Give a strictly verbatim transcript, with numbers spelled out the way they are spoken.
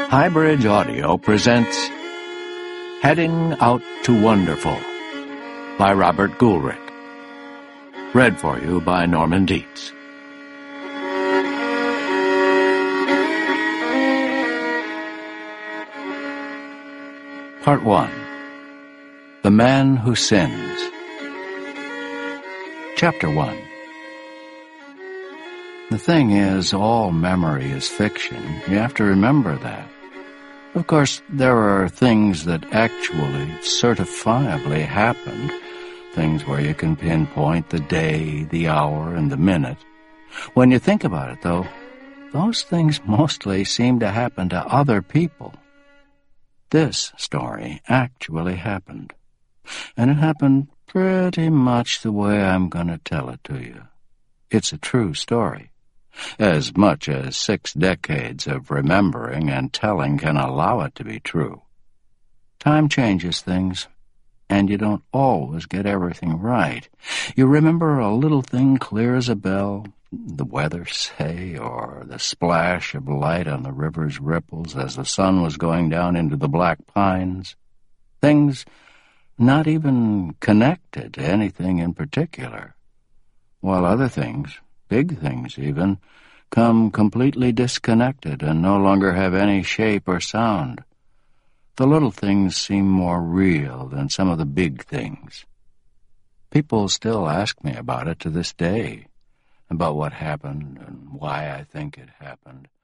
Highbridge Audio presents Heading Out to Wonderful by Robert Goulrick. Read for you by Norman Dietz. Part one. The Man Who Sins. Chapter one. The thing is, all memory is fiction. You have to remember that. Of course, there are things that actually, certifiably happened. Things where you can pinpoint the day, the hour, and the minute. When you think about it, though, those things mostly seem to happen to other people. This story actually happened. And it happened pretty much the way I'm going to tell it to you. It's a true story. As much as six decades of remembering and telling can allow it to be true. Time changes things, and you don't always get everything right. You remember a little thing clear as a bell, the weather, say, or the splash of light on the river's ripples as the sun was going down into the black pines. Things not even connected to anything in particular, while other things, big things even, come completely disconnected and no longer have any shape or sound. The little things seem more real than some of the big things. People still ask me about it to this day, about what happened and why I think it happened.